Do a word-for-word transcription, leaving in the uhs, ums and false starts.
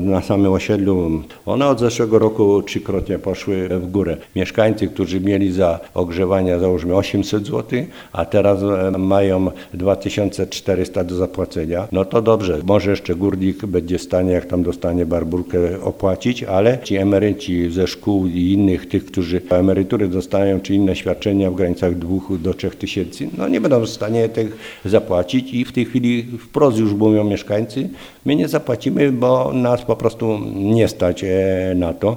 na samym osiedlu, one od zeszłego roku trzykrotnie poszły w górę. Mieszkańcy, którzy mieli za ogrzewanie załóżmy osiemset złotych, a teraz mają dwa tysiące czterysta do zapłacenia, no to dobrze, może jeszcze górnik będzie w stanie, jak tam dostanie barbórkę, opłacić, ale ci emeryci ze szkół i innych, tych, którzy emerytury dostają, czy inne świadczenia w granicach dwóch do trzech tysięcy, no nie będą w stanie tych zapłacić i w tej chwili wprost już mówią mieszkańcy, my nie zapłacimy, bo nas po prostu nie stać na to.